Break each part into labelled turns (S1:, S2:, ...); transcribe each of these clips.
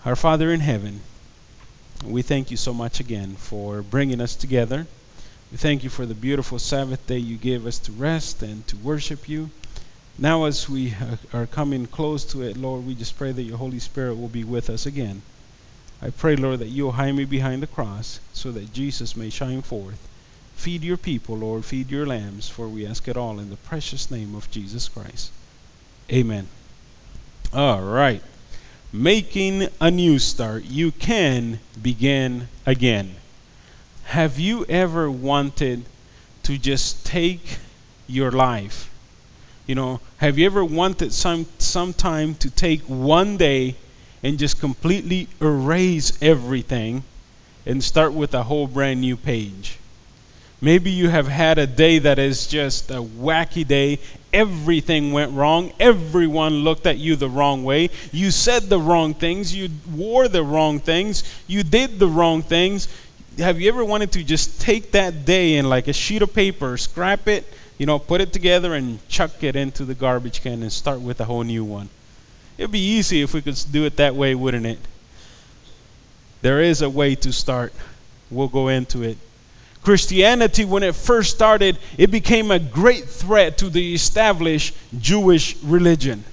S1: Our Father in heaven, we thank you so much again for bringing us together. We thank you for the beautiful Sabbath day you gave us to rest and to worship you. Now, as we are coming close to it, Lord, we just pray that your Holy Spirit will be with us again. I pray, Lord, that you'll hide me behind the cross so that Jesus may shine forth. Feed your people, Lord, feed your lambs, for we ask it all in the precious name of Jesus Christ. Amen. All right. Making a new start. You can begin again. Have you ever wanted to just take your life? Have you ever wanted some time to take one day and just completely erase everything and start with a whole brand new page? Maybe you have had a day that is just a wacky day. Everything went wrong. Everyone looked at you the wrong way. You said the wrong things. You wore the wrong things. You did the wrong things. Have you ever wanted to just take that day and, like a sheet of paper, scrap it, put it together and chuck it into the garbage can and start with a whole new one? It'd be easy if we could do it that way, wouldn't it? There is a way to start. We'll go into it. Christianity, when it first started, it became a great threat to the established Jewish religion.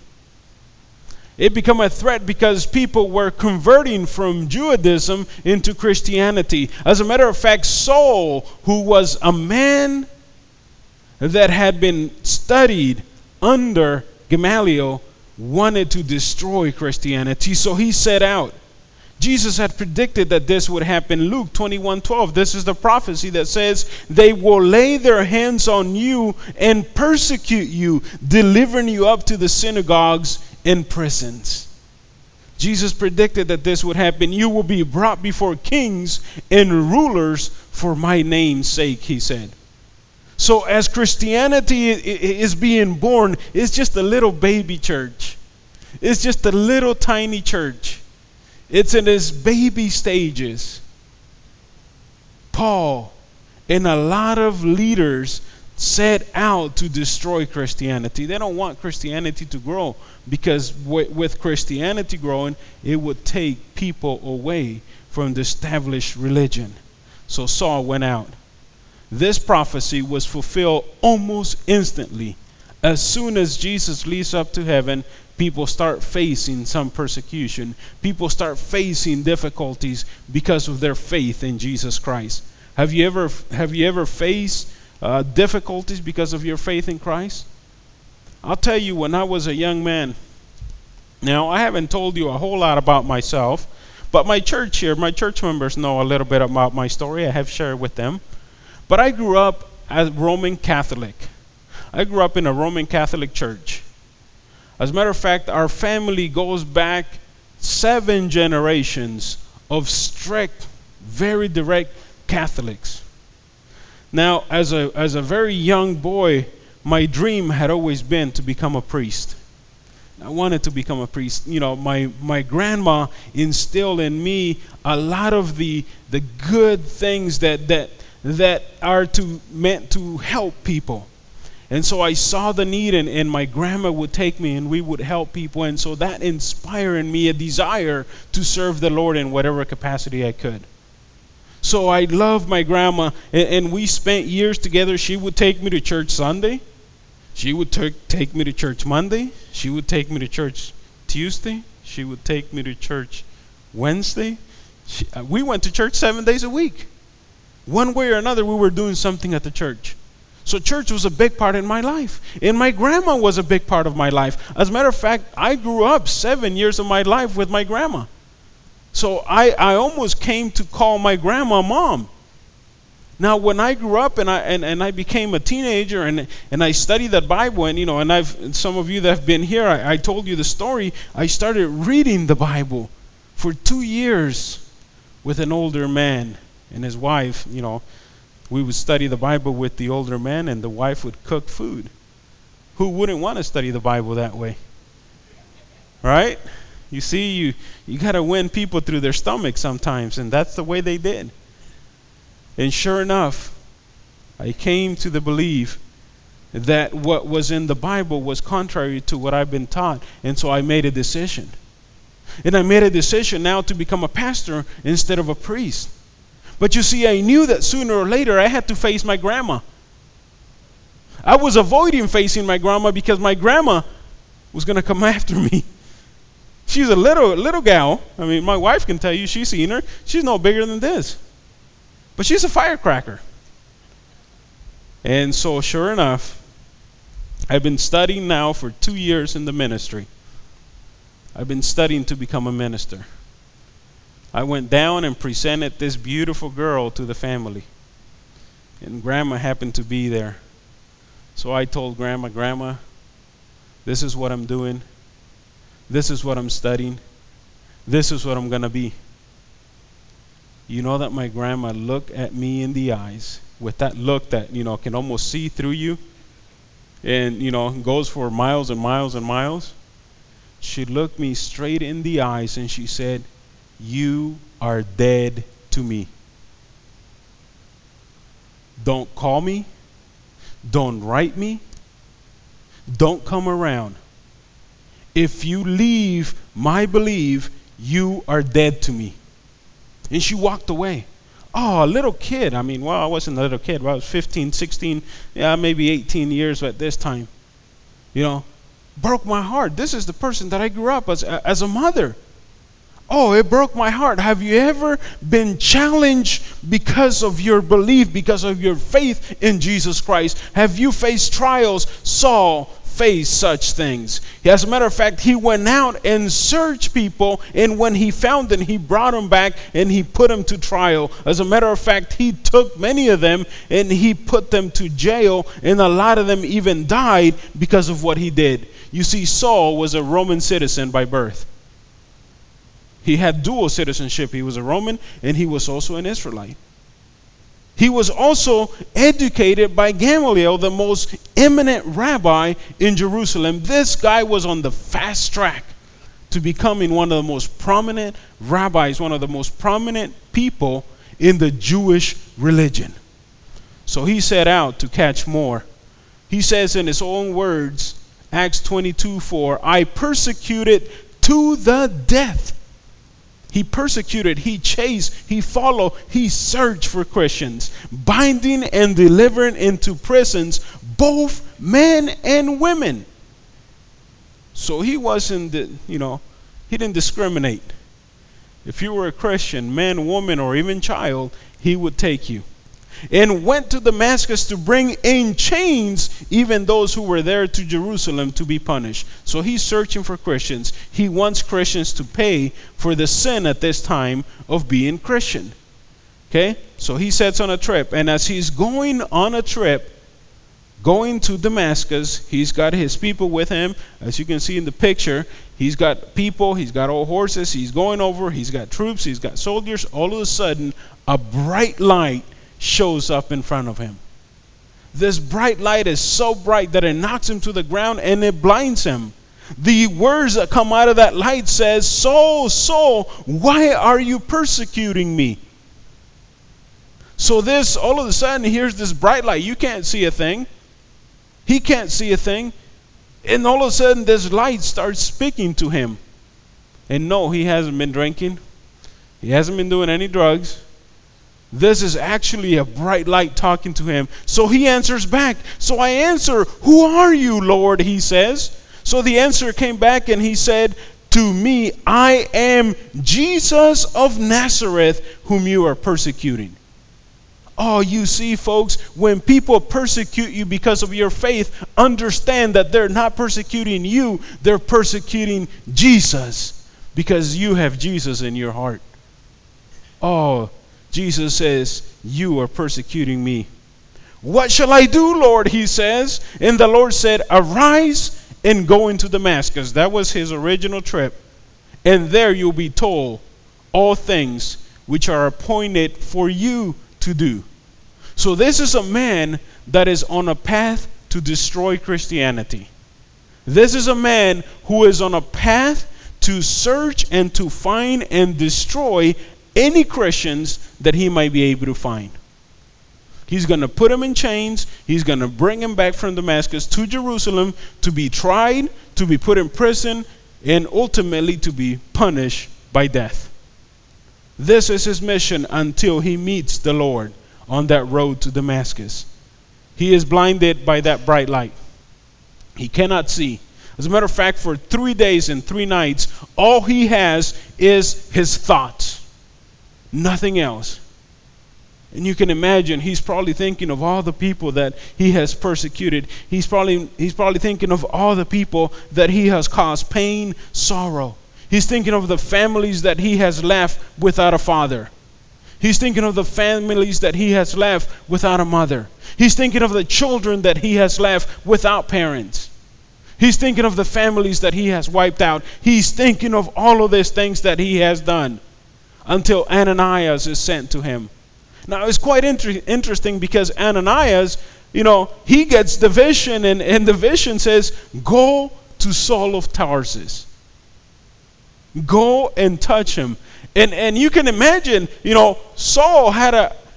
S1: It became a threat because people were converting from Judaism into Christianity. As a matter of fact, Saul, who was a man that had been studied under Gamaliel, wanted to destroy Christianity. So he set out. Jesus had predicted that this would happen. Luke 21:12. This is the prophecy that says, "They will lay their hands on you and persecute you, delivering you up to the synagogues and prisons." Jesus predicted that this would happen. You will be brought before kings and rulers for my name's sake, he said. So as Christianity is being born, it's just a little baby church. It's just a little tiny church. It's in its baby stages. Paul and a lot of leaders set out to destroy Christianity. They don't want Christianity to grow because with Christianity growing, it would take people away from the established religion. So Saul went out. This prophecy was fulfilled almost instantly. As soon as Jesus leaves up to heaven, people start facing some persecution. People start facing difficulties because of their faith in Jesus Christ. Have you ever faced difficulties because of your faith in Christ? I'll tell you, when I was a young man. Now, I haven't told you a whole lot about myself, but my church members know a little bit about my story. I have shared with them. But I grew up as Roman Catholic. I grew up in a Roman Catholic church. As a matter of fact, our family goes back 7 generations of strict, very direct Catholics. Now, as a very young boy, my dream had always been to become a priest. I wanted to become a priest. My grandma instilled in me a lot of the good things that are meant to help people. And so I saw the need, and my grandma would take me and we would help people. And so that inspired in me a desire to serve the Lord in whatever capacity I could. So I loved my grandma, and we spent years together. She would take me to church Sunday. She would take me to church Monday. She would take me to church Tuesday. She would take me to church Wednesday. We went to church 7 days a week. One way or another, we were doing something at the church. So church was a big part in my life. And my grandma was a big part of my life. As a matter of fact, I grew up 7 years of my life with my grandma. So I almost came to call my grandma mom. Now, when I grew up and I became a teenager and I studied the Bible, and some of you that have been here, I told you the story. I started reading the Bible for 2 years with an older man and his wife. We would study the Bible with the older man, and the wife would cook food. Who wouldn't want to study the Bible that way? Right? You see, you got to win people through their stomach sometimes, and that's the way they did. And sure enough, I came to the belief that what was in the Bible was contrary to what I've been taught, and so I made a decision. And I made a decision now to become a pastor instead of a priest. But you see, I knew that sooner or later I had to face my grandma. I was avoiding facing my grandma because my grandma was going to come after me. She's a little gal. I mean, my wife can tell you, she's seen her. She's no bigger than this. But she's a firecracker. And so, sure enough, I've been studying now for 2 years in the ministry. I've been studying to become a minister. I went down and presented this beautiful girl to the family. And Grandma happened to be there. So I told Grandma, this is what I'm doing. This is what I'm studying. This is what I'm going to be. You know that my grandma looked at me in the eyes with that look that, can almost see through you and, goes for miles and miles and miles. She looked me straight in the eyes and she said, "You are dead to me. Don't call me. Don't write me. Don't come around. If you leave my belief, you are dead to me." And she walked away. Oh, a little kid. I mean, well, I wasn't a little kid. Well, I was 15, 16, yeah, maybe 18 years at this time. You know, broke my heart. This is the person that I grew up as a mother. Oh, it broke my heart. Have you ever been challenged because of your belief, because of your faith in Jesus Christ? Have you faced trials? Saul faced such things. As a matter of fact, he went out and searched people, and when he found them, he brought them back and he put them to trial. As a matter of fact, he took many of them and he put them to jail, and a lot of them even died because of what he did. You see, Saul was a Roman citizen by birth. He had dual citizenship. He was a Roman and he was also an Israelite. He was also educated by Gamaliel, the most eminent rabbi in Jerusalem. This guy was on the fast track to becoming one of the most prominent rabbis, one of the most prominent people in the Jewish religion. So he set out to catch more. He says in his own words, Acts 22:4, "I persecuted to the death." He persecuted, he chased, he followed, he searched for Christians, binding and delivering into prisons both men and women. So he wasn't, he didn't discriminate. If you were a Christian, man, woman, or even child, he would take you. And went to Damascus to bring in chains even those who were there to Jerusalem to be punished. So he's searching for Christians. He wants Christians to pay for the sin at this time of being Christian. Okay? So he sets on a trip. And as he's going on a trip, going to Damascus, he's got his people with him. As you can see in the picture, he's got people, he's got old horses, he's going over, he's got troops, he's got soldiers. All of a sudden, a bright light shows up in front of him. This bright light is so bright that it knocks him to the ground and it blinds him. The words that come out of that light says, "Saul, Saul, why are you persecuting me?" So this, all of a sudden, here's this bright light. You can't see a thing. He can't see a thing. And all of a sudden, this light starts speaking to him. And no, he hasn't been drinking. He hasn't been doing any drugs. This is actually a bright light talking to him. So he answers back. So I answer, "Who are you, Lord?" he says. So the answer came back and he said, "To me, I am Jesus of Nazareth, whom you are persecuting." Oh, you see, folks, when people persecute you because of your faith, understand that they're not persecuting you, they're persecuting Jesus because you have Jesus in your heart. Oh, Jesus says, "You are persecuting me." "What shall I do, Lord?" he says. And the Lord said, "Arise and go into Damascus." That was his original trip. "And there you'll be told all things which are appointed for you to do." So this is a man that is on a path to destroy Christianity. This is a man who is on a path to search and to find and destroy any Christians that he might be able to find. He's going to put them in chains. He's going to bring them back from Damascus to Jerusalem to be tried, to be put in prison, and ultimately to be punished by death. This is his mission until he meets the Lord on that road to Damascus. He is blinded by that bright light. He cannot see. As a matter of fact, for 3 days and 3 nights, all he has is his thoughts, nothing else. And you can imagine he's probably thinking of all the people that he has persecuted. He's probably thinking of all the people that he has caused pain, sorrow. He's thinking of the families that he has left without a father. He's thinking of the families that he has left without a mother. He's thinking of the children that he has left without parents. He's thinking of the families that he has wiped out. He's thinking of all of these things that he has done until Ananias is sent to him. Now, it's quite interesting because Ananias, he gets the vision, and the vision says, go to Saul of Tarsus. Go and touch him. And you can imagine, Saul had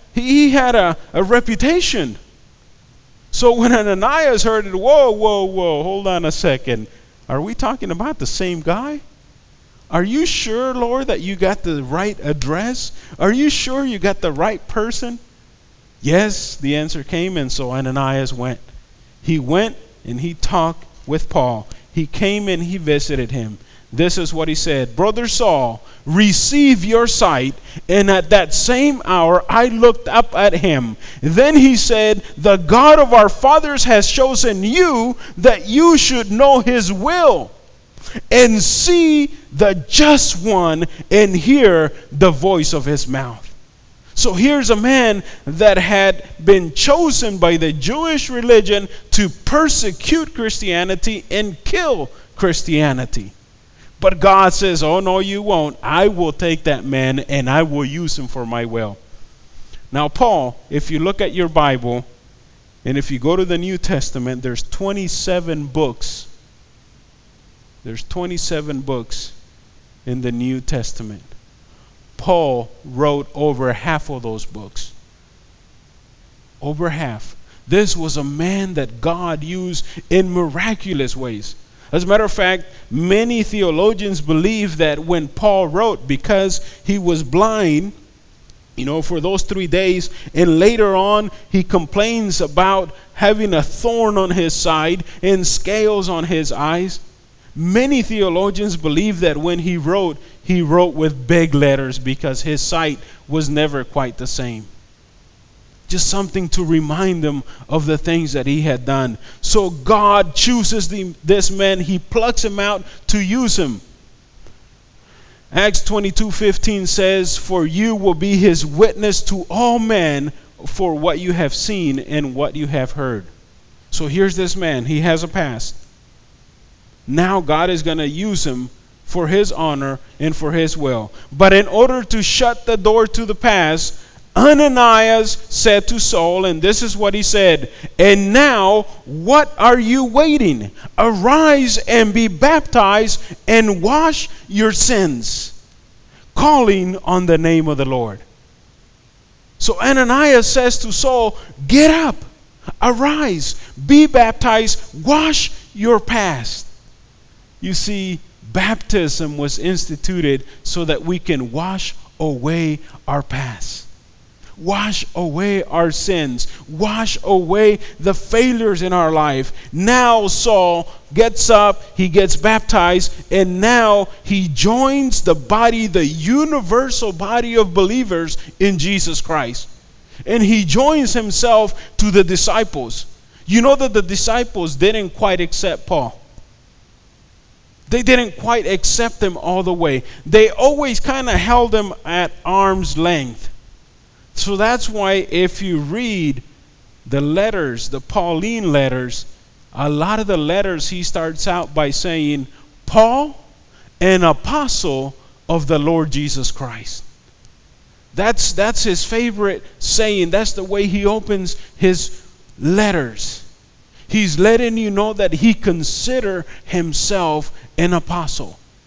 S1: a reputation. So when Ananias heard it, whoa, whoa, whoa, hold on a second. Are we talking about the same guy? Are you sure, Lord, that you got the right address? Are you sure you got the right person? Yes, the answer came, and so Ananias went. He went and he talked with Paul. He came and he visited him. This is what he said: Brother Saul, receive your sight. And at that same hour I looked up at him. Then he said, the God of our fathers has chosen you that you should know his will and see the just one and hear the voice of his mouth. So here's a man that had been chosen by the Jewish religion to persecute Christianity and kill Christianity. But God says, oh no, you won't. I will take that man and I will use him for my will. Now, Paul, if you look at your Bible and if you go to the New Testament, there's 27 books. There's 27 books in the New Testament. Paul wrote over half of those books. Over half. This was a man that God used in miraculous ways. As a matter of fact, many theologians believe that when Paul wrote, because he was blind, for those 3 days, and later on he complains about having a thorn on his side and scales on his eyes. Many theologians believe that when he wrote with big letters because his sight was never quite the same. Just something to remind them of the things that he had done. So God chooses this man. He plucks him out to use him. Acts 22:15 says, for you will be his witness to all men for what you have seen and what you have heard. So here's this man. He has a past. Now God is going to use him for his honor and for his will. But in order to shut the door to the past, Ananias said to Saul, and this is what he said, and now what are you waiting? Arise and be baptized and wash your sins, calling on the name of the Lord. So Ananias says to Saul, get up, arise, be baptized, wash your past. You see, baptism was instituted so that we can wash away our past. Wash away our sins. Wash away the failures in our life. Now Saul gets up, he gets baptized, and now he joins the body, the universal body of believers in Jesus Christ. And he joins himself to the disciples. You know that the disciples didn't quite accept Paul. They didn't quite accept him all the way. They always kind of held him at arm's length. So that's why if you read the letters, the Pauline letters, a lot of the letters he starts out by saying, Paul, an apostle of the Lord Jesus Christ. That's his favorite saying. That's the way he opens his letters. He's letting you know that he considers himself an apostle.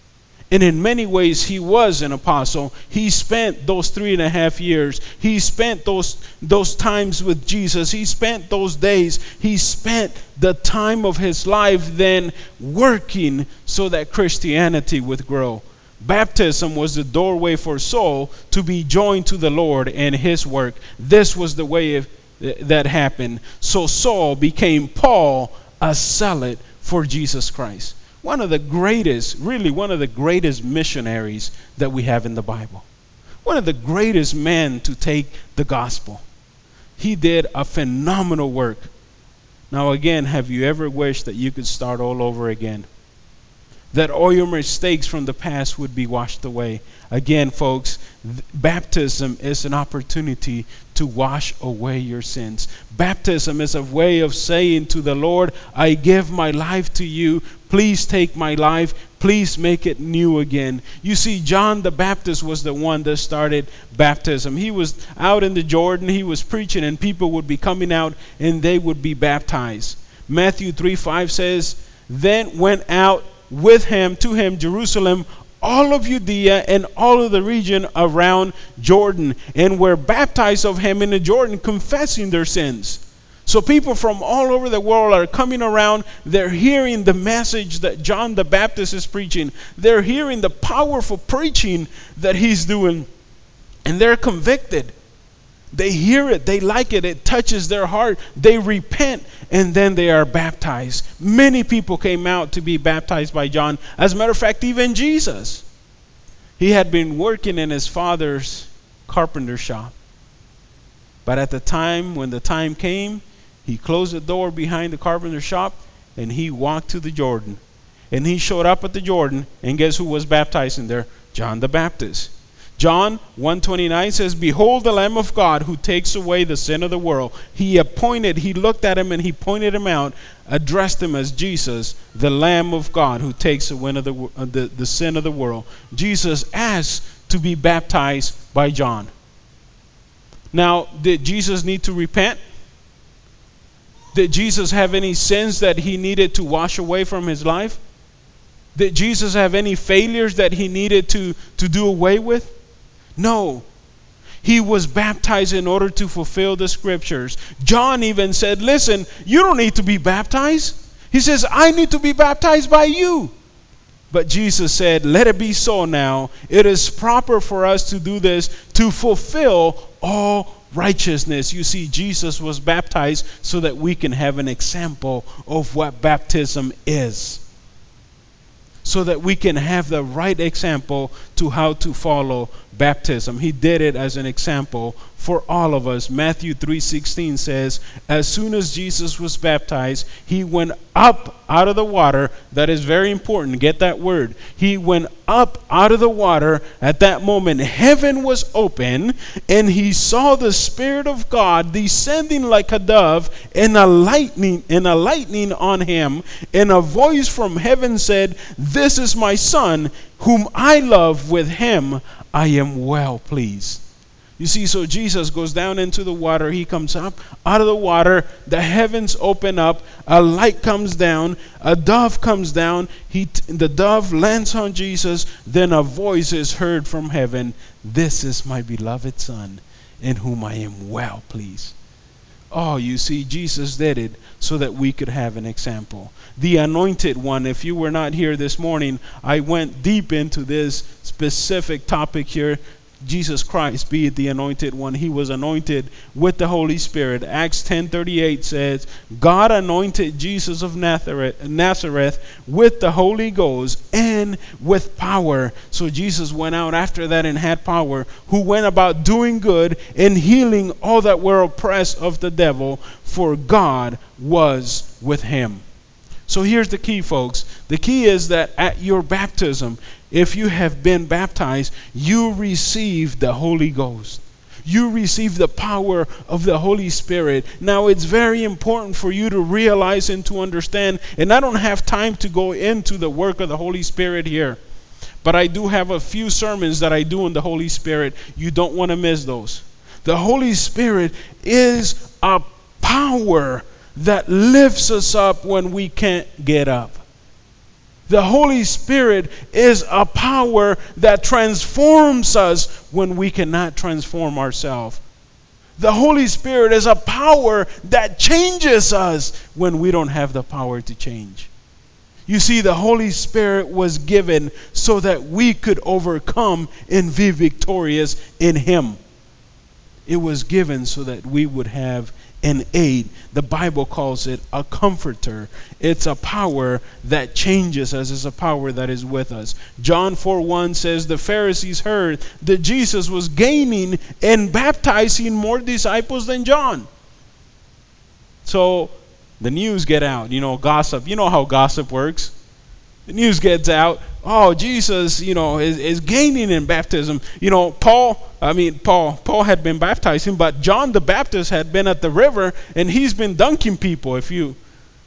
S1: And in many ways, he was an apostle. He spent those 3.5 years. He spent those times with Jesus. He spent those days. He spent the time of his life then working so that Christianity would grow. Baptism was the doorway for Saul to be joined to the Lord and his work. This was the way that happened. So Saul became Paul, a zealot for Jesus Christ. One of the greatest, really one of the greatest missionaries that we have in the Bible. One of the greatest men to take the gospel. He did a phenomenal work. Now, again, have you ever wished that you could start all over again? That all your mistakes from the past would be washed away. Again, folks, baptism is an opportunity to wash away your sins. Baptism is a way of saying to the Lord, I give my life to you. Please take my life. Please make it new again. You see, John the Baptist was the one that started baptism. He was out in the Jordan. He was preaching, and people would be coming out and they would be baptized. Matthew 3:5 says, then went out with him to him Jerusalem, all of Judea and all of the region around Jordan, and were baptized of him in the Jordan, confessing their sins. So people from all over the world are coming around. They're hearing the message that John the Baptist is preaching. They're hearing the powerful preaching that he's doing, and they're convicted. They hear it, they like it, it touches their heart, they repent, and then they are baptized. Many people came out to be baptized by John. As a matter of fact, even Jesus. He had been working in his father's carpenter shop. But at the time, when the time came, he closed the door behind the carpenter shop and he walked to the Jordan. And he showed up at the Jordan, and guess who was baptized in there? John the Baptist. John 1:29 says, behold the Lamb of God who takes away the sin of the world. He looked at him and he pointed him out, addressed him as Jesus, the Lamb of God who takes away the sin of the world. Jesus asked to be baptized by John. Now, did Jesus need to repent? Did Jesus have any sins that he needed to wash away from his life? Did Jesus have any failures that he needed to do away with? No. He was baptized in order to fulfill the scriptures. John even said, listen, you don't need to be baptized. He says, I need to be baptized by you. But Jesus said, let it be so now. It is proper for us to do this to fulfill all righteousness. You see, Jesus was baptized so that we can have an example of what baptism is, so that we can have the right example to how to follow baptism. He did it as an example for all of us. Matthew 3:16 says, as soon as Jesus was baptized, he went up out of the water. That is very important. Get that word. He went up out of the water. At that moment, heaven was open, and he saw the Spirit of God descending like a dove, and a lightning on him. And a voice from heaven said, this is my Son, whom I love. With him I am well pleased. You see, so Jesus goes down into the water. He comes up out of the water. The heavens open up. A light comes down. A dove comes down. The dove lands on Jesus. Then a voice is heard from heaven. This is my beloved Son, in whom I am well pleased. Oh, you see, Jesus did it so that we could have an example. The anointed one, if you were not here this morning, I went deep into this specific topic here. Jesus Christ, be it the anointed one. He was anointed with the Holy Spirit. Acts 10:38 says, God anointed Jesus of Nazareth with the Holy Ghost and with power. So Jesus went out after that and had power, who went about doing good and healing all that were oppressed of the devil, for God was with him. So here's the key, folks. The key is that at your baptism, if you have been baptized, you receive the Holy Ghost. You receive the power of the Holy Spirit. Now, it's very important for you to realize and to understand, and I don't have time to go into the work of the Holy Spirit here, but I do have a few sermons that I do on the Holy Spirit. You don't want to miss those. The Holy Spirit is a power that lifts us up when we can't get up. The Holy Spirit is a power that transforms us when we cannot transform ourselves. The Holy Spirit is a power that changes us when we don't have the power to change. You see, the Holy Spirit was given so that we could overcome and be victorious in Him. It was given so that we would have an aid. The Bible calls it a comforter. It's a power that changes us. It's a power that is with us. John 4:1 says the Pharisees heard that Jesus was gaining and baptizing more disciples than John. So the news get out, gossip. You know how gossip works. The news gets out. Oh, Jesus, is gaining in baptism. Paul had been baptizing, but John the Baptist had been at the river and he's been dunking people. If you,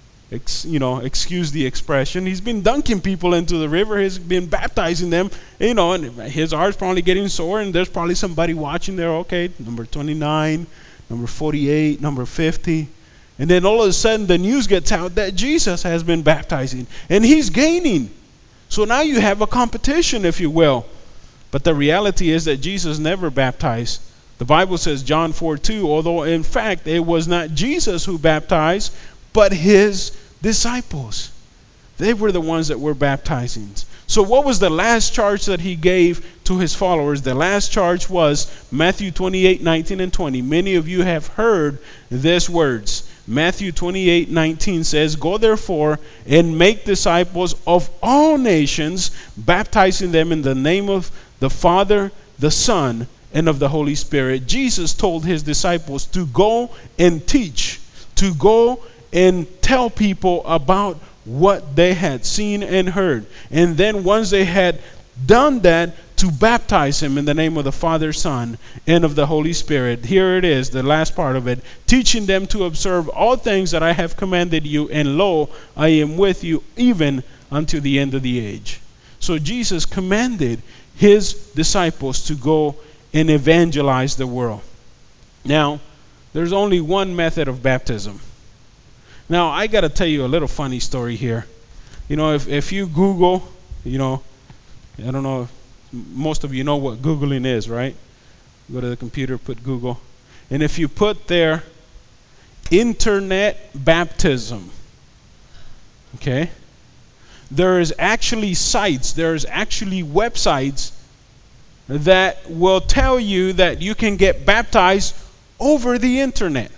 S1: excuse the expression, he's been dunking people into the river. He's been baptizing them, and his heart's probably getting sore. And there's probably somebody watching there. Okay, number 29, number 48, number 50. And then all of a sudden the news gets out that Jesus has been baptizing and he's gaining. So now you have a competition, if you will. But the reality is that Jesus never baptized. The Bible says, John 4:2, although in fact it was not Jesus who baptized, but his disciples. They were the ones that were baptizing. So what was the last charge that he gave to his followers? The last charge was Matthew 28:19 and 20. Many of you have heard these words. Matthew 28:19 says, "Go therefore and make disciples of all nations, baptizing them in the name of the Father, the Son, and of the Holy Spirit." Jesus told his disciples to go and teach, to go and tell people about what they had seen and heard. And then once they had done that, to baptize him in the name of the Father, Son, and of the Holy Spirit. Here it is, the last part of it. Teaching them to observe all things that I have commanded you, and lo, I am with you even unto the end of the age. So Jesus commanded his disciples to go and evangelize the world. Now, there's only one method of baptism. Now, I got to tell you a little funny story here. If you Google, I don't know if most of you know what Googling is, right? Go to the computer, put Google. And if you put there internet baptism, okay, there's actually websites that will tell you that you can get baptized over the internet.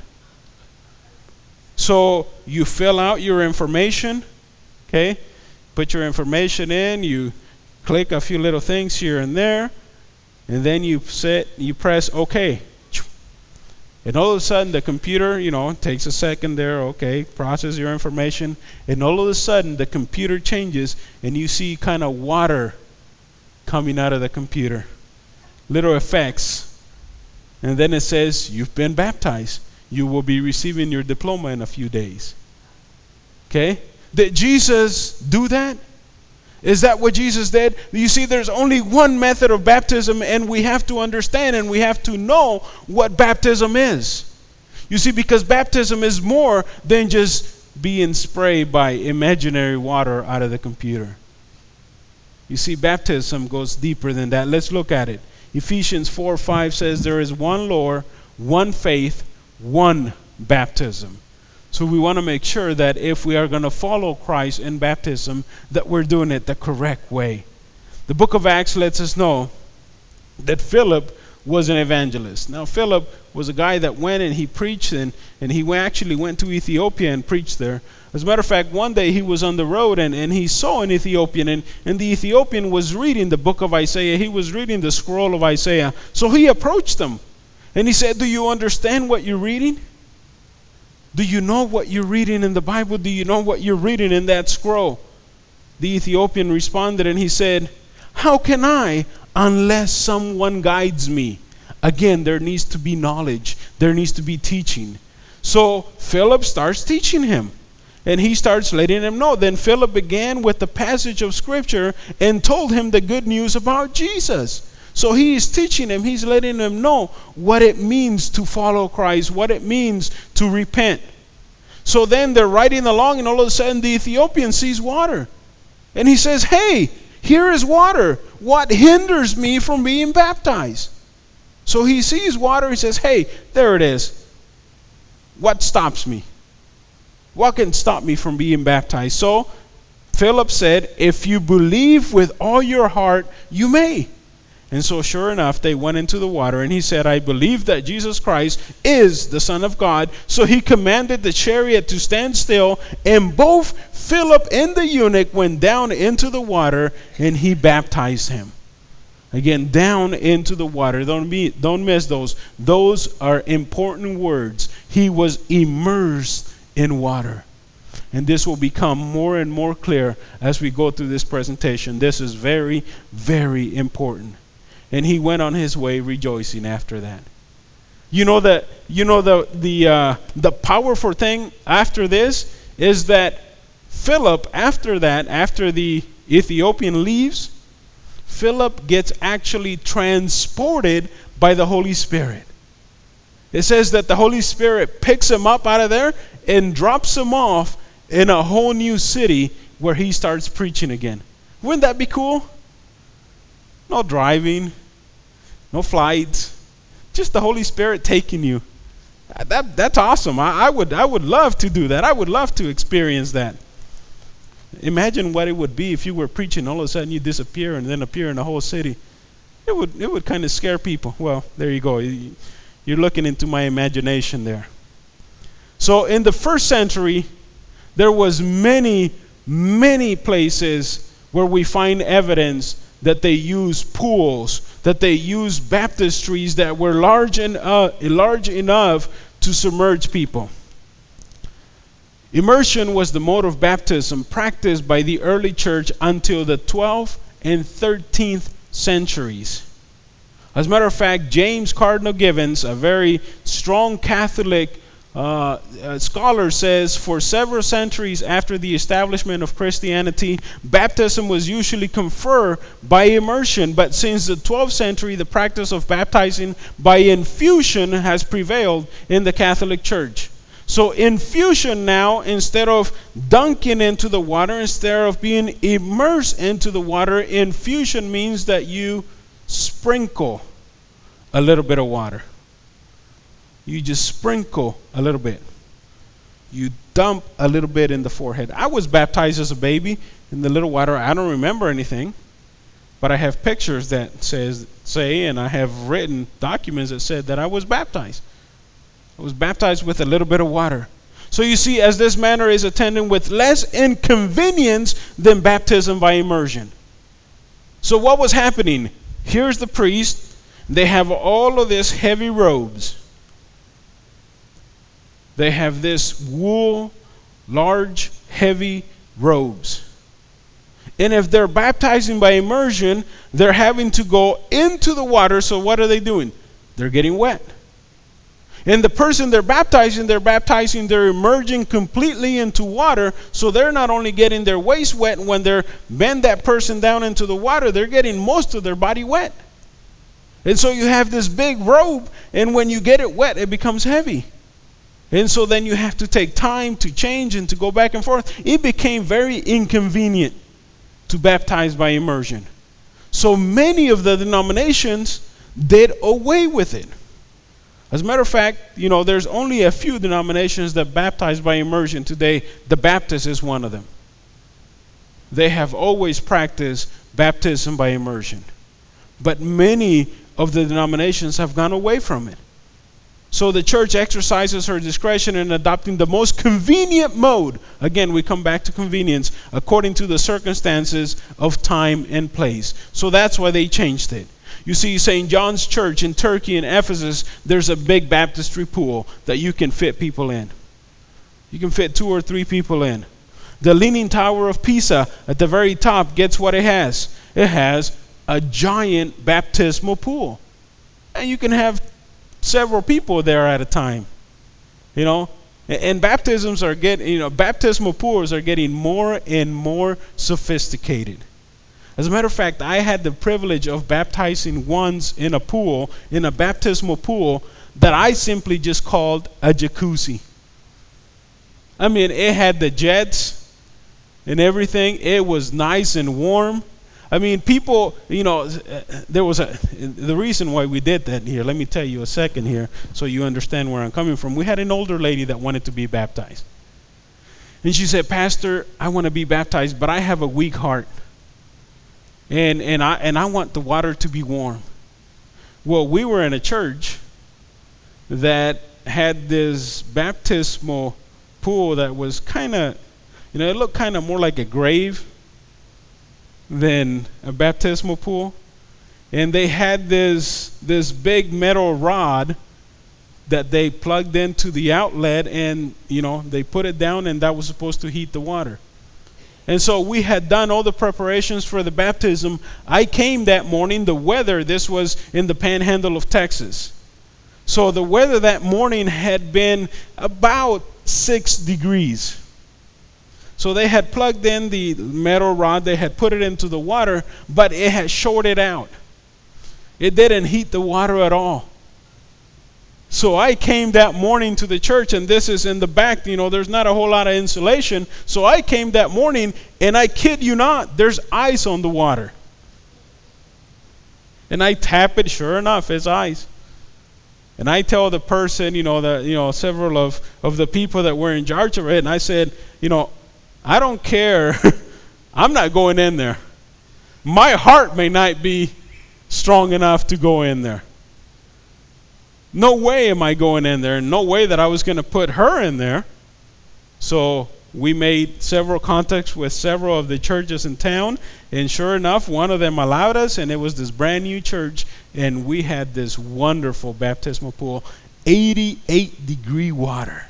S1: So you fill out your information, okay? Put your information in, you click a few little things here and there, and then you press OK. And all of a sudden the computer, takes a second there, okay, process your information, and all of a sudden the computer changes and you see kind of water coming out of the computer. Little effects. And then it says, you've been baptized. You will be receiving your diploma in a few days. Okay? Did Jesus do that? Is that what Jesus did? You see, there's only one method of baptism, and we have to understand and we have to know what baptism is. You see, because baptism is more than just being sprayed by imaginary water out of the computer. You see, baptism goes deeper than that. Let's look at it. Ephesians 4:5 says there is one Lord, one faith, one baptism. So we want to make sure that if we are going to follow Christ in baptism, that we're doing it the correct way. The book of Acts lets us know that Philip was an evangelist. Now, Philip was a guy that went and he preached, and he actually went to Ethiopia and preached there. As a matter of fact, one day he was on the road and he saw an Ethiopian, and the Ethiopian was reading the book of Isaiah. He was reading the scroll of Isaiah. So he approached him and he said, "Do you understand what you're reading? Do you know what you're reading in the Bible? Do you know what you're reading in that scroll?" The Ethiopian responded and he said, "How can I unless someone guides me?" Again, there needs to be knowledge. There needs to be teaching. So Philip starts teaching him. And he starts letting him know. Then Philip began with the passage of scripture and told him the good news about Jesus. So he is teaching him. He's letting him know what it means to follow Christ, what it means to repent. So then they're riding along, and all of a sudden the Ethiopian sees water. And he says, hey, here is water. What hinders me from being baptized? So he sees water. He says, hey, there it is. What stops me? What can stop me from being baptized? So Philip said, if you believe with all your heart, you may. And so, sure enough, they went into the water, and he said, I believe that Jesus Christ is the Son of God. So he commanded the chariot to stand still, and both Philip and the eunuch went down into the water, and he baptized him. Again, down into the water. Don't miss those. Those are important words. He was immersed in water. And this will become more and more clear as we go through this presentation. This is very, very important. And he went on his way rejoicing after that. The powerful thing after this is that Philip, after that, after the Ethiopian leaves, Philip gets actually transported by the Holy Spirit. It says that the Holy Spirit picks him up out of there and drops him off in a whole new city where he starts preaching again. Wouldn't that be cool? No driving, no flights, just the Holy Spirit taking you. That's awesome. I would love to do that. I would love to experience that. Imagine what it would be if you were preaching, all of a sudden you disappear and then appear in the whole city. It would kind of scare people. Well, there you go. You're looking into my imagination there. So in the first century, there was many places where we find evidence that they used pools, that they used baptistries that were large enough to submerge people. Immersion was the mode of baptism practiced by the early church until the 12th and 13th centuries. As a matter of fact, James Cardinal Gibbons, a very strong Catholic scholar, says for several centuries after the establishment of Christianity, baptism was usually conferred by immersion. But since the 12th century, the practice of baptizing by infusion has prevailed in the Catholic Church. So infusion now, instead of dunking into the water, instead of being immersed into the water, infusion means that you sprinkle a little bit of water. You just sprinkle a little bit. You dump a little bit in the forehead. I was baptized as a baby in the little water. I don't remember anything, but I have pictures that say, and I have written documents that said that I was baptized. I was baptized with a little bit of water. So you see, as this manner is attended with less inconvenience than baptism by immersion. So what was happening? Here's the priest. They have all of these heavy robes. They have this wool, large, heavy robes. And if they're baptizing by immersion, they're having to go into the water. So what are they doing? They're getting wet. And the person they're immersing completely into water. So they're not only getting their waist wet when they're bend that person down into the water, they're getting most of their body wet. And so you have this big robe, and when you get it wet, it becomes heavy. And so then you have to take time to change and to go back and forth. It became very inconvenient to baptize by immersion. So many of the denominations did away with it. As a matter of fact, there's only a few denominations that baptize by immersion today. The Baptist is one of them. They have always practiced baptism by immersion. But many of the denominations have gone away from it. So the church exercises her discretion in adopting the most convenient mode. Again, we come back to convenience according to the circumstances of time and place. So that's why they changed it. You see, St. John's Church in Turkey in Ephesus, there's a big baptistry pool that you can fit people in. You can fit 2 or 3 people in. The Leaning Tower of Pisa at the very top, gets what it has. It has a giant baptismal pool. And you can have several people there at a time. And baptisms are baptismal pools are getting more and more sophisticated. As a matter of fact, I had the privilege of baptizing once in a baptismal pool that I simply just called a jacuzzi. I mean, it had the jets, and everything. It was nice and warm. I mean, people, there was the reason why we did that here. Let me tell you a second here so you understand where I'm coming from. We had an older lady that wanted to be baptized. And she said, Pastor, I want to be baptized, but I have a weak heart. And I want the water to be warm. Well, we were in a church that had this baptismal pool that was kind of, it looked kind of more like a grave than a baptismal pool. And they had this big metal rod that they plugged into the outlet, and they put it down, and that was supposed to heat the water. And so we had done all the preparations for the baptism. I came that morning. The weather, this was in the panhandle of Texas. So the weather that morning had been about 6 degrees. So they had plugged in the metal rod, they had put it into the water, but it had shorted out. It didn't heat the water at all. So I came that morning to the church, and this is in the back, there's not a whole lot of insulation. So I came that morning, and I kid you not, there's ice on the water. And I tap it, sure enough, it's ice. And I tell the person, several of the people that were in charge of it, and I said, I don't care. I'm not going in there. My heart may not be strong enough to go in there. No way am I going in there, and no way that I was going to put her in there. So we made several contacts with several of the churches in town, and sure enough, one of them allowed us, and it was this brand new church, and we had this wonderful baptismal pool, 88-degree water.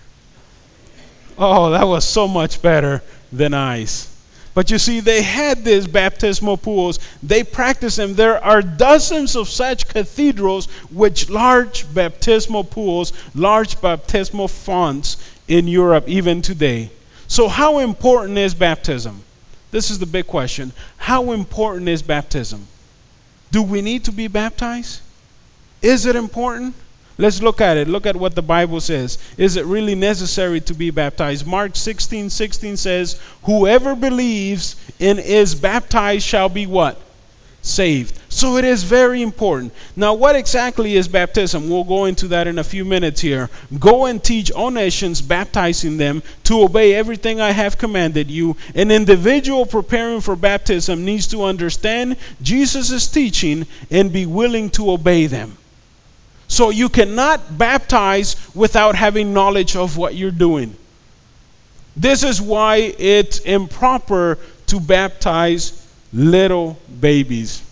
S1: Oh, that was so much better than ice. But you see, they had these baptismal pools. They practiced them. There are dozens of such cathedrals with large baptismal pools, large baptismal fonts in Europe even today. So how important is baptism? This is the big question. How important is baptism? Do we need to be baptized? Is it important? Let's look at it. Look at what the Bible says. Is it really necessary to be baptized? Mark 16:16 says, whoever believes and is baptized shall be what? Saved. So it is very important. Now, what exactly is baptism? We'll go into that in a few minutes here. Go and teach all nations, baptizing them to obey everything I have commanded you. An individual preparing for baptism needs to understand Jesus' teaching and be willing to obey them. So you cannot baptize without having knowledge of what you're doing. This is why it's improper to baptize little babies.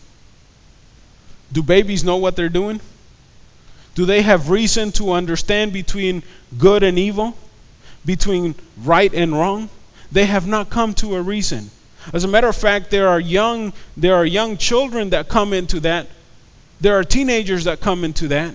S1: Do babies know what they're doing? Do they have reason to understand between good and evil? Between right and wrong? They have not come to a reason. As a matter of fact, there are young children that come into that. There are teenagers that come into that.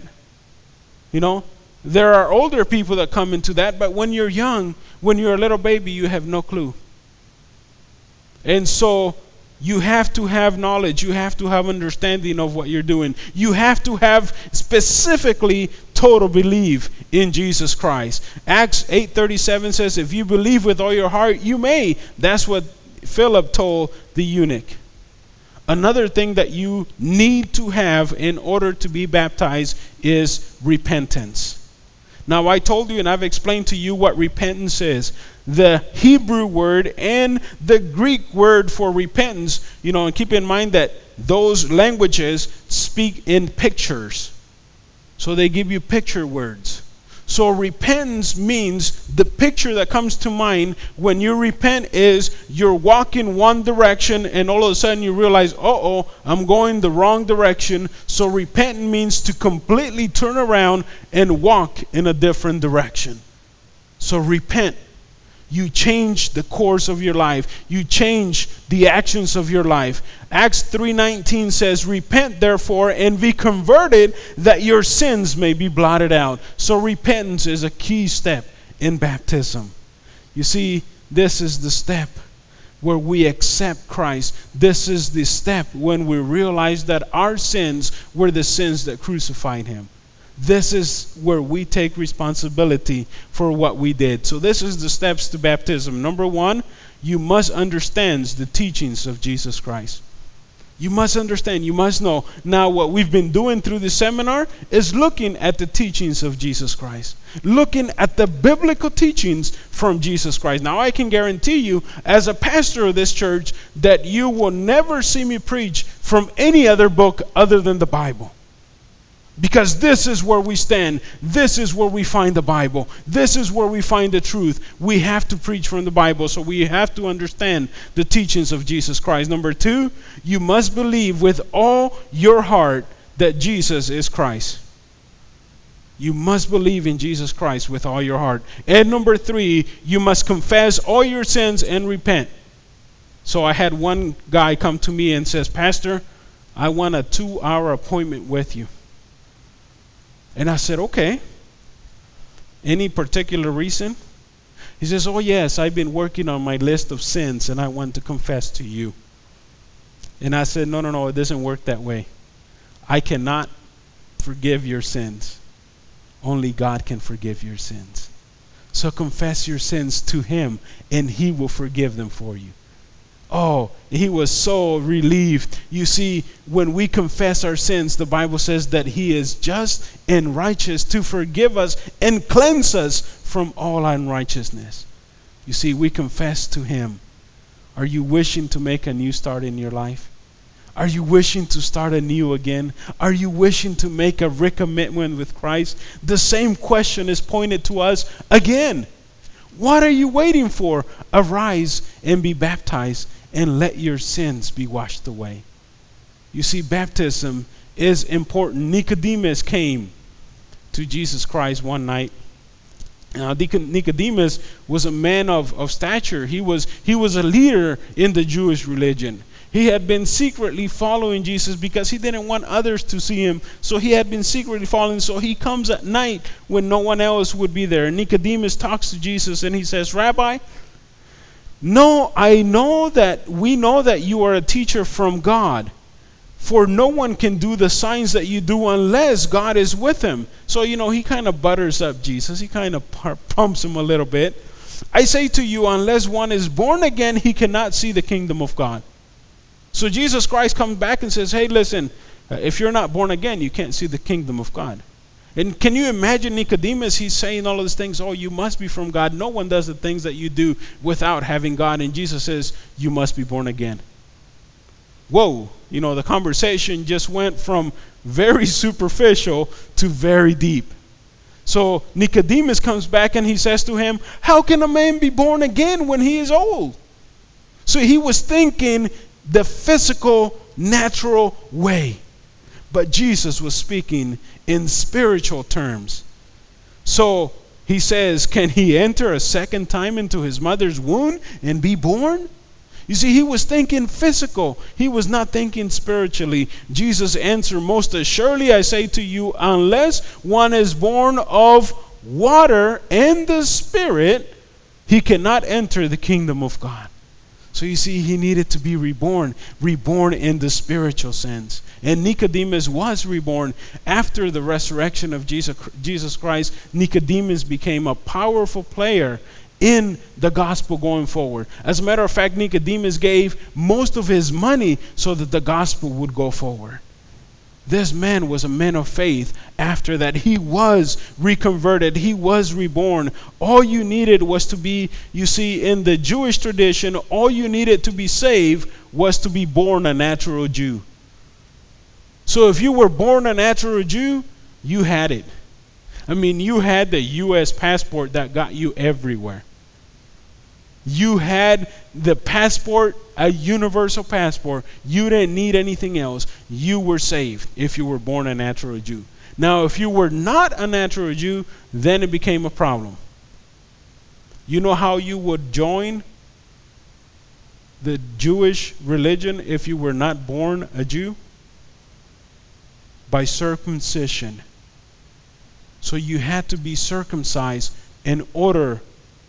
S1: There are older people that come into that, but when you're young, when you're a little baby, you have no clue. And so you have to have knowledge. You have to have understanding of what you're doing. You have to have specifically total belief in Jesus Christ. Acts 8:37 says, if you believe with all your heart, you may. That's what Philip told the eunuch. Another thing that you need to have in order to be baptized is repentance. Now, I told you and I've explained to you what repentance is. The Hebrew word and the Greek word for repentance, and keep in mind that those languages speak in pictures. So they give you picture words. So repentance means the picture that comes to mind when you repent is you're walking one direction and all of a sudden you realize, I'm going the wrong direction. So repent means to completely turn around and walk in a different direction. So repent. You change the course of your life. You change the actions of your life. Acts 3:19 says, repent therefore and be converted that your sins may be blotted out. So repentance is a key step in baptism. You see, this is the step where we accept Christ. This is the step when we realize that our sins were the sins that crucified him. This is where we take responsibility for what we did. So this is the steps to baptism. Number one, you must understand the teachings of Jesus Christ. You must understand, you must know. Now, what we've been doing through this seminar is looking at the teachings of Jesus Christ, looking at the biblical teachings from Jesus Christ. Now, I can guarantee you, as a pastor of this church, that you will never see me preach from any other book other than the Bible. Because this is where we stand. This is where we find the Bible. This is where we find the truth. We have to preach from the Bible, so we have to understand the teachings of Jesus Christ. Number two, you must believe with all your heart that Jesus is Christ. You must believe in Jesus Christ with all your heart. And number three, you must confess all your sins and repent. So I had one guy come to me and says, Pastor, I want a 2-hour appointment with you. And I said, okay. Any particular reason? He says, oh yes, I've been working on my list of sins and I want to confess to you. And I said, no, no, no, it doesn't work that way. I cannot forgive your sins. Only God can forgive your sins. So confess your sins to him and he will forgive them for you. Oh, he was so relieved. You see, when we confess our sins, the Bible says that he is just and righteous to forgive us and cleanse us from all unrighteousness. You see, we confess to him. Are you wishing to make a new start in your life? Are you wishing to start anew again? Are you wishing to make a recommitment with Christ? The same question is pointed to us again. What are you waiting for? Arise and be baptized and let your sins be washed away. You see, baptism is important. Nicodemus came to Jesus Christ one night. Nicodemus was a man of stature. He was a leader in the Jewish religion. He had been secretly following Jesus because he didn't want others to see him. So he had been secretly following. So he comes at night when no one else would be there. And Nicodemus talks to Jesus and he says, Rabbi, no, we know that you are a teacher from God. For no one can do the signs that you do unless God is with him. So, he kind of butters up Jesus. He kind of pumps him a little bit. I say to you, unless one is born again, he cannot see the kingdom of God. So Jesus Christ comes back and says, hey, listen, if you're not born again, you can't see the kingdom of God. And can you imagine Nicodemus? He's saying all of these things. Oh, you must be from God. No one does the things that you do without having God. And Jesus says, you must be born again. Whoa, the conversation just went from very superficial to very deep. So Nicodemus comes back and he says to him, how can a man be born again when he is old? So he was thinking the physical, natural way. But Jesus was speaking in spiritual terms. So he says, can he enter a second time into his mother's womb and be born? You see, he was thinking physical. He was not thinking spiritually. Jesus answered, most assuredly I say to you, unless one is born of water and the Spirit, he cannot enter the kingdom of God. So you see, he needed to be reborn in the spiritual sense. And Nicodemus was reborn after the resurrection of Jesus Christ. Nicodemus became a powerful player in the gospel going forward. As a matter of fact, Nicodemus gave most of his money so that the gospel would go forward. This man was a man of faith. After that, he was reconverted. He was reborn. All you needed was to be, you see, in the Jewish tradition, all you needed to be saved was to be born a natural Jew. So if you were born a natural Jew, you had it. I mean, you had the U.S. passport that got you everywhere. You had the passport, a universal passport. You didn't need anything else. You were saved if you were born a natural Jew. Now, if you were not a natural Jew, then it became a problem. You know how you would join the Jewish religion if you were not born a Jew? By circumcision. So you had to be circumcised in order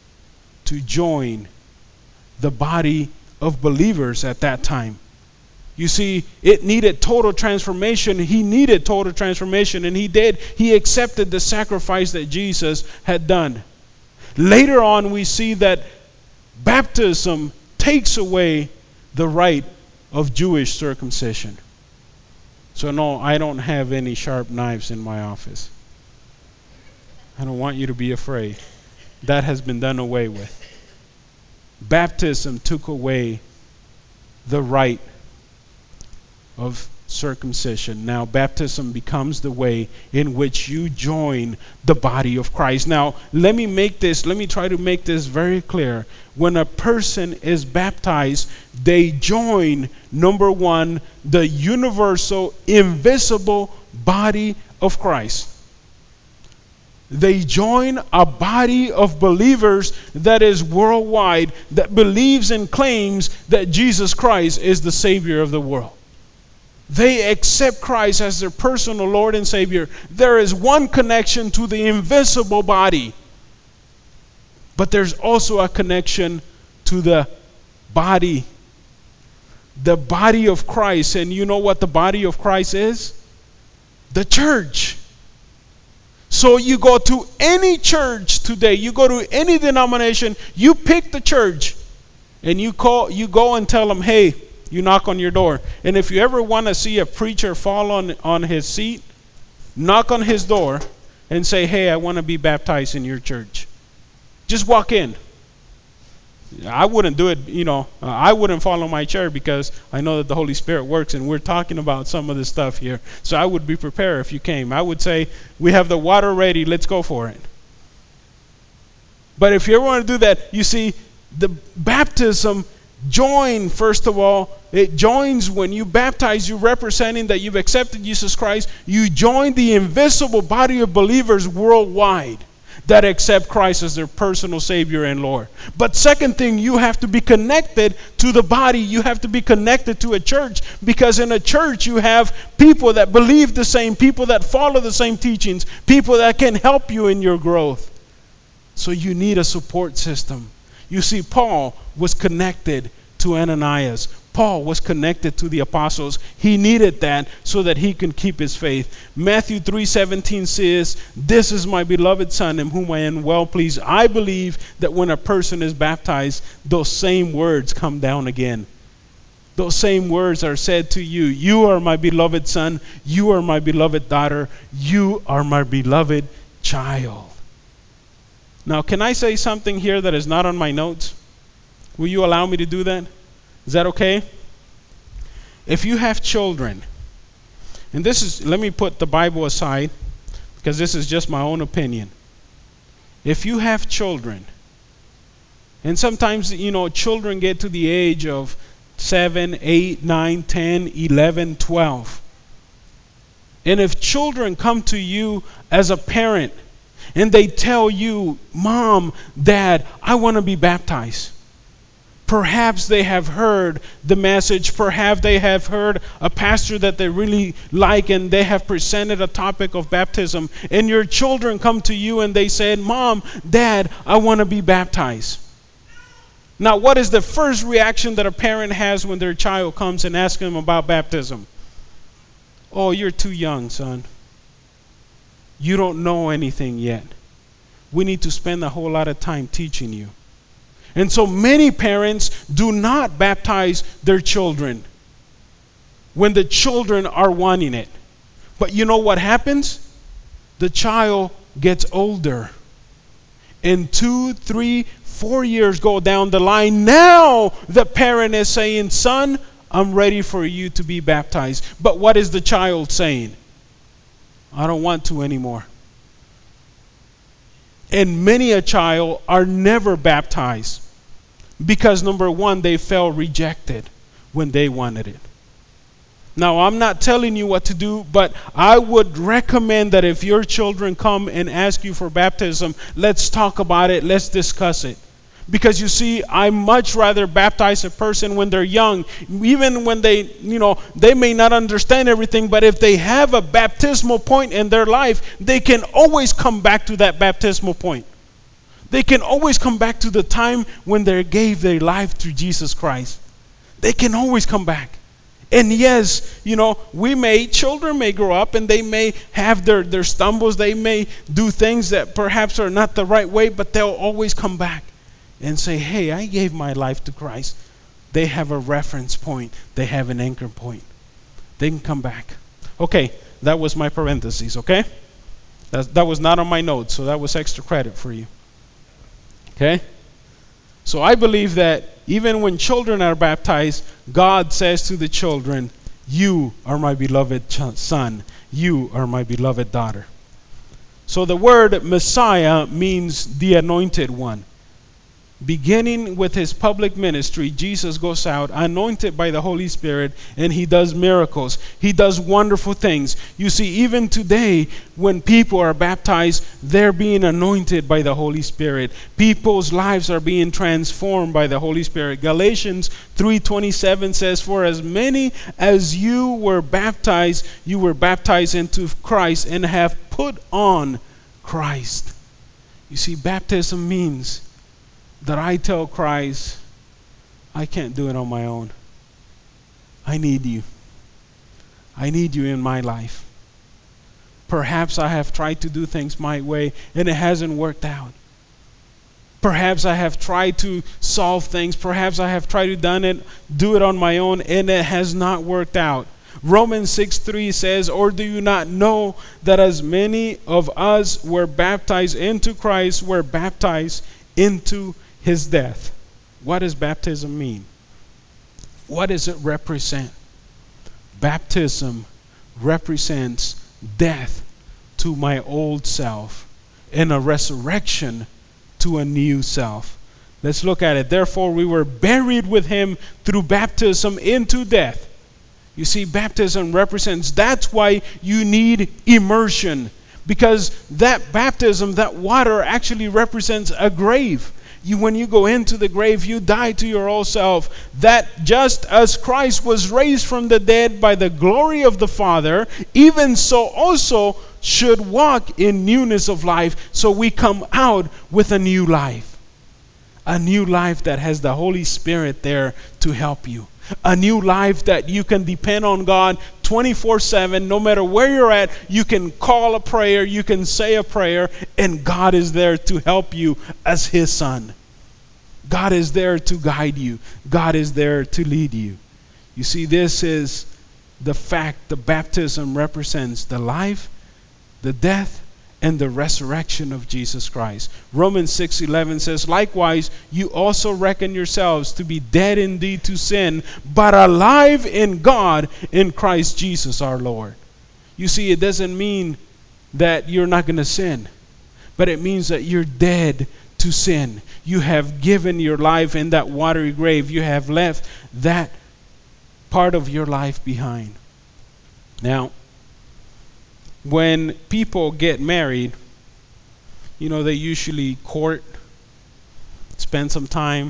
S1: to join the body of believers at that time. You see, it needed total transformation. He needed total transformation, and he did. He accepted the sacrifice that Jesus had done. Later on, we see that baptism takes away the rite of Jewish circumcision. So, no, I don't have any sharp knives in my office. I don't want you to be afraid. That has been done away with. Baptism took away the rite of circumcision. Now, baptism becomes the way in which you join the body of Christ. Now, let me try to make this very clear. When a person is baptized, they join, number one, the universal, invisible body of Christ. They join a body of believers that is worldwide, that believes and claims that Jesus Christ is the Savior of the world. They accept Christ as their personal Lord and Savior. There is one connection to the invisible body, but there's also a connection to the body of Christ. And you know what the body of Christ is? The church. So you go to any church today, you go to any denomination, you pick the church, and you go and tell them, hey, you knock on your door. And if you ever want to see a preacher fall on his seat, knock on his door and say, hey, I want to be baptized in your church. Just walk in. I wouldn't do it, I wouldn't fall on my chair because I know that the Holy Spirit works and we're talking about some of this stuff here. So I would be prepared if you came. I would say, we have the water ready, let's go for it. But if you ever want to do that, you see, the baptism first of all, it joins when you baptize, you representing that you've accepted Jesus Christ. You join the invisible body of believers worldwide that accept Christ as their personal Savior and Lord. But second thing, you have to be connected to the body. You have to be connected to a church, because in a church you have people that believe the same, people that follow the same teachings, people that can help you in your growth. So you need a support system. You see, Paul was connected to Ananias. Paul was connected to the apostles. He needed that so that he can keep his faith. Matthew 3:17 says, this is my beloved Son in whom I am well pleased. I believe that when a person is baptized, those same words come down again. Those same words are said to you. You are my beloved son. You are my beloved daughter. You are my beloved child. Now, can I say something here that is not on my notes? Will you allow me to do that? Is that okay? If you have children, and let me put the Bible aside because this is just my own opinion. If you have children, and sometimes, children get to the age of 7, 8, 9, 10, 11, 12. And if children come to you as a parent and they tell you, Mom, Dad, I want to be baptized. Perhaps they have heard the message. Perhaps they have heard a pastor that they really like and they have presented a topic of baptism. And your children come to you and they said, Mom, Dad, I want to be baptized. Now, what is the first reaction that a parent has when their child comes and asks them about baptism? Oh, you're too young, son. You don't know anything yet. We need to spend a whole lot of time teaching you. And so many parents do not baptize their children when the children are wanting it. But you know what happens? The child gets older. And 2, 3, 4 years go down the line. Now the parent is saying, son, I'm ready for you to be baptized. But what is the child saying? I don't want to anymore. And many a child are never baptized because, number one, they felt rejected when they wanted it. Now, I'm not telling you what to do, but I would recommend that if your children come and ask you for baptism, let's talk about it, let's discuss it. Because you see, I much rather baptize a person when they're young, even when they may not understand everything, but if they have a baptismal point in their life, they can always come back to that baptismal point. They can always come back to the time when they gave their life to Jesus Christ. They can always come back. And yes, children may grow up and they may have their stumbles. They may do things that perhaps are not the right way, but they'll always come back and say, hey, I gave my life to Christ. They have a reference point, they have an anchor point. They can come back. Okay, that was my parentheses, okay? That was not on my notes, so that was extra credit for you. Okay? So I believe that even when children are baptized, God says to the children, you are my beloved son. You are my beloved daughter. So the word Messiah means the anointed one. Beginning with his public ministry, Jesus goes out anointed by the Holy Spirit and he does miracles. He does wonderful things. You see, even today, when people are baptized, they're being anointed by the Holy Spirit. People's lives are being transformed by the Holy Spirit. Galatians 3:27 says, for as many as you were baptized into Christ and have put on Christ. You see, baptism means that I tell Christ, I can't do it on my own. I need you. I need you in my life. Perhaps I have tried to do things my way and it hasn't worked out. Perhaps I have tried to solve things. Perhaps I have tried to do it on my own and it has not worked out. Romans 6:3 says, or do you not know that as many of us were baptized into Christ were baptized into his death? What does baptism mean? What does it represent? Baptism represents death to my old self and a resurrection to a new self. Let's look at it. Therefore, we were buried with him through baptism into death. You see, baptism represents, that's why you need immersion. Because that baptism, that water actually represents a grave. When you go into the grave, you die to your old self. That just as Christ was raised from the dead by the glory of the Father, even so also should walk in newness of life. So we come out with a new life. A new life that has the Holy Spirit there to help you. A new life that you can depend on God 24/7. No matter where you're at, you can call a prayer, you can say a prayer, and God is there to help you as his son. God is there to guide you. God is there to lead you. You see, this is the fact. The baptism represents the life, the death, and the resurrection of Jesus Christ. Romans 6:11 says, likewise, you also reckon yourselves to be dead indeed to sin, but alive in God in Christ Jesus our Lord. You see, it doesn't mean that you're not going to sin, but it means that you're dead to sin. You have given your life in that watery grave. You have left that part of your life behind. Now, when people get married, they usually court, spend some time,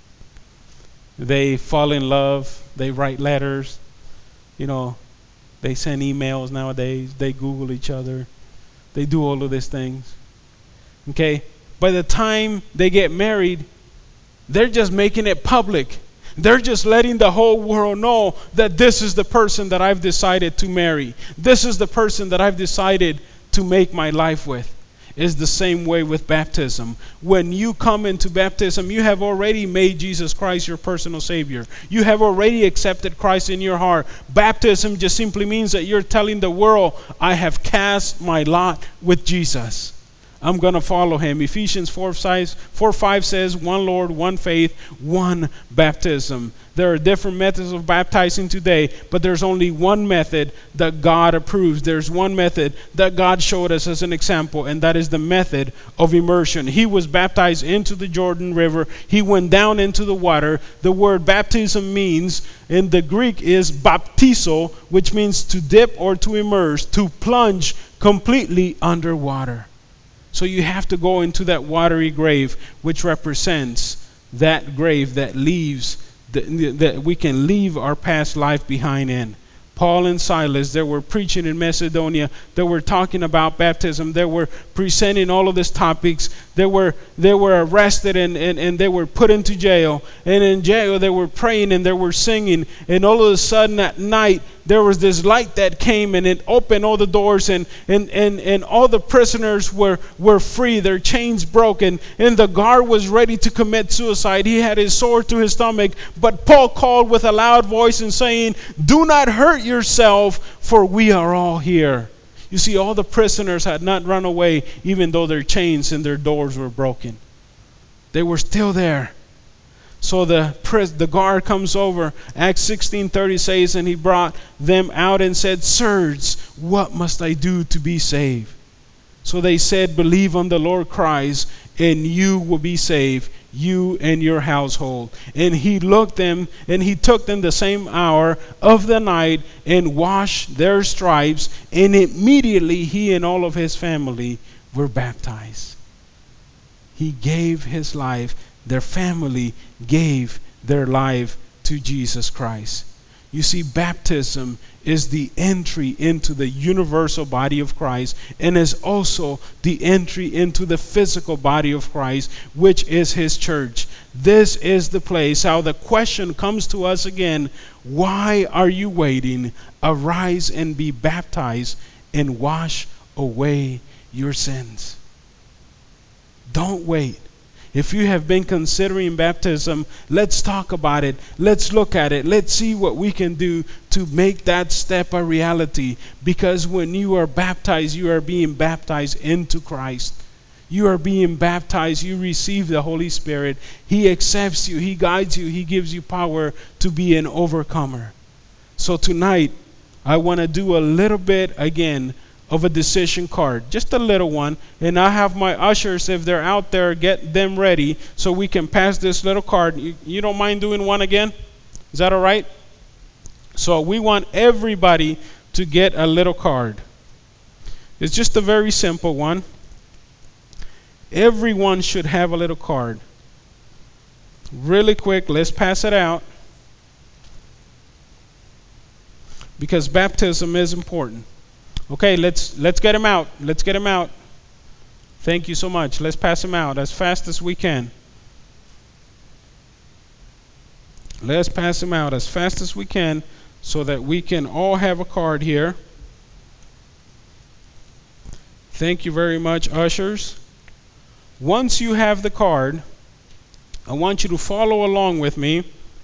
S1: they fall in love, they write letters, you know, they send emails nowadays, they Google each other, they do all of these things. Okay? By the time they get married, they're just making it public. They're just letting the whole world know that this is the person that I've decided to marry. This is the person that I've decided to make my life with. Is the same way with baptism. When you come into baptism, you have already made Jesus Christ your personal Savior. You have already accepted Christ in your heart. Baptism just simply means that you're telling the world, I have cast my lot with Jesus. I'm going to follow him. Ephesians 4:5 says, one Lord, one faith, one baptism. There are different methods of baptizing today, but there's only one method that God approves. There's one method that God showed us as an example, and that is the method of immersion. He was baptized into the Jordan River. He went down into the water. The word baptism means, in the Greek, is baptizo, which means to dip or to immerse, to plunge completely underwater. So you have to go into that watery grave, which represents that grave that leaves, that we can leave our past life behind in. Paul and Silas, they were preaching in Macedonia. They were talking about baptism. They were presenting all of these topics. They were arrested and they were put into jail. And in jail they were praying and they were singing. And all of a sudden at night there was this light that came and it opened all the doors and all the prisoners were free. Their chains broken. And the guard was ready to commit suicide. He had his sword to his stomach. But Paul called with a loud voice and saying, "Do not hurt yourself, for we are all here." You see, all the prisoners had not run away, even though their chains and their doors were broken. They were still there. So the guard comes over. Acts 16:30 says, and he brought them out and said, "Sirs, what must I do to be saved?" So they said, "Believe on the Lord Christ, and you will be saved, you and your household." And he looked them, and he took them the same hour of the night and washed their stripes, and immediately he and all of his family were baptized. He gave his life. Their family gave their life to Jesus Christ. You see, baptism is the entry into the universal body of Christ and is also the entry into the physical body of Christ, which is his church. This is the place. How the question comes to us again: why are you waiting? Arise and be baptized and wash away your sins. Don't wait. If you have been considering baptism, let's talk about it. Let's look at it. Let's see what we can do to make that step a reality. Because when you are baptized, you are being baptized into Christ. You are being baptized. You receive the Holy Spirit. He accepts you. He guides you. He gives you power to be an overcomer. So tonight, I want to do a little bit again of a decision card, just a little one. And I have my ushers, if they're out there, get them ready so we can pass this little card. You don't mind doing one again? Is that all right? So we want everybody to get a little card. It's just a very simple one. Everyone should have a little card. Really quick, let's pass it out because baptism is important. Okay, let's get him out. Let's get him out. Thank you so much. Let's pass him out as fast as we can. Let's pass him out as fast as we can so that we can all have a card here. Thank you very much, ushers. Once you have the card, I want you to follow along with me.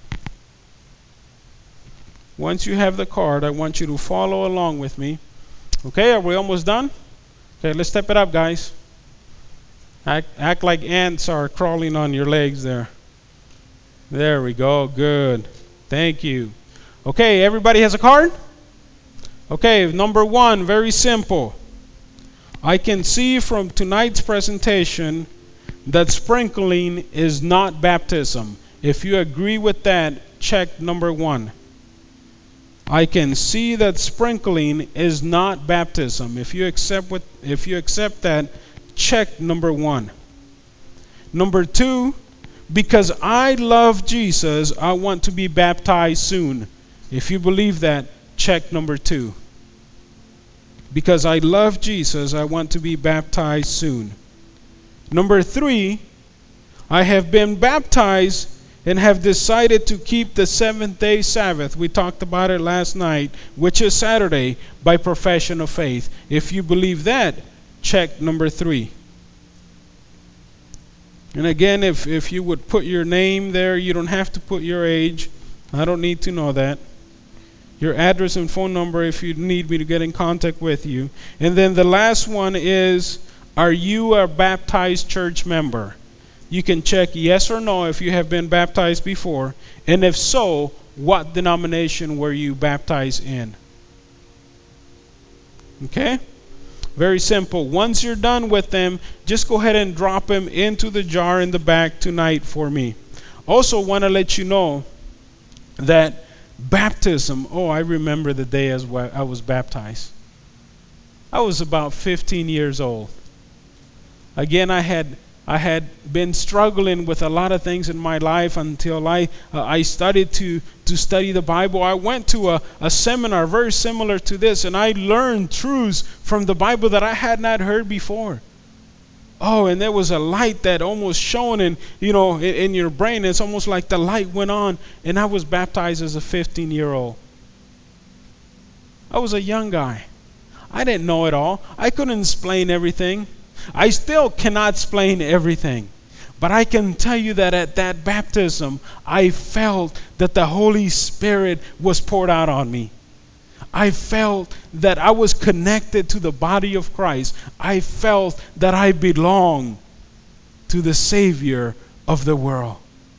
S1: Once you have the card, I want you to follow along with me. Okay, are we almost done? Okay, let's step it up, guys. Act like ants are crawling on your legs there. There we go. Good. Thank you. Okay, everybody has a card? Okay, number one, very simple. I can see from tonight's presentation that sprinkling is not baptism. If you agree with that, check number one. I can see that sprinkling is not baptism. If you accept that, check number one. Number two, because I love Jesus, I want to be baptized soon. If you believe that, check number two. Because I love Jesus, I want to be baptized soon. Number three, I have been baptized and have decided to keep the seventh-day Sabbath. We talked about it last night, which is Saturday, by profession of faith. If you believe that, check number three. And again, if you would put your name there, you don't have to put your age. I don't need to know that. Your address and phone number if you need me to get in contact with you. And then the last one is, are you a baptized church member? You can check yes or no if you have been baptized before. And if so, what denomination were you baptized in? Okay? Very simple. Once you're done with them, just go ahead and drop them into the jar in the back tonight for me. Also want to let you know that baptism, oh, I remember the day as I was baptized. I was about 15 years old. Again, I had I had been struggling with a lot of things in my life until I started to study the Bible. I went to a seminar very similar to this, and I learned truths from the Bible that I had not heard before. Oh, and there was a light that almost shone in your brain. It's almost like the light went on, and I was baptized as a 15-year-old. I was a young guy. I didn't know it all. I couldn't explain everything. I still cannot explain everything. But I can tell you that at that baptism, I felt that the Holy Spirit was poured out on me. I felt that I was connected to the body of Christ. I felt that I belonged to the Savior of the world.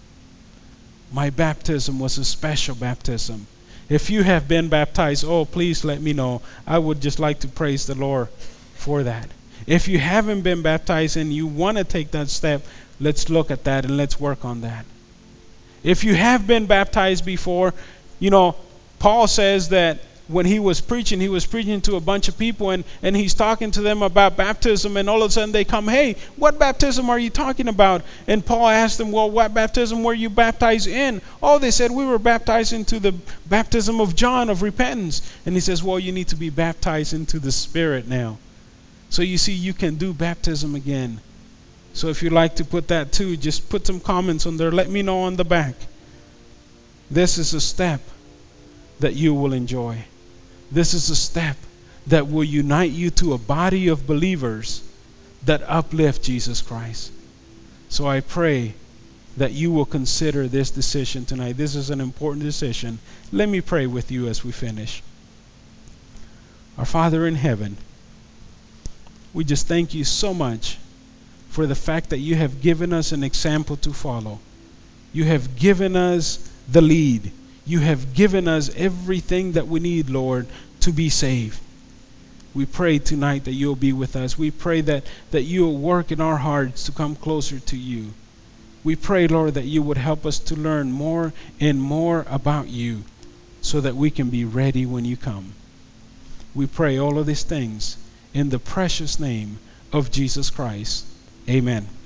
S1: My baptism was a special baptism. If you have been baptized, oh, please let me know. I would just like to praise the Lord for that. If you haven't been baptized and you want to take that step, let's look at that and let's work on that. If you have been baptized before, you know, Paul says that when he was preaching to a bunch of people, and he's talking to them about baptism, and all of a sudden they come, hey, what baptism are you talking about? And Paul asked them, well, what baptism were you baptized in? Oh, they said, we were baptized into the baptism of John of repentance. And he says, well, you need to be baptized into the Spirit now. So you see, you can do baptism again. So if you'd like to put that too, just put some comments on there. Let me know on the back. This is a step that you will enjoy. This is a step that will unite you to a body of believers that uplift Jesus Christ. So I pray that you will consider this decision tonight. This is an important decision. Let me pray with you as we finish. Our Father in heaven, we just thank you so much for the fact that you have given us an example to follow. You have given us the lead. You have given us everything that we need, Lord, to be saved. We pray tonight that you'll be with us. We pray that you'll work in our hearts to come closer to you. We pray, Lord, that you would help us to learn more and more about you so that we can be ready when you come. We pray all of these things in the precious name of Jesus Christ. Amen.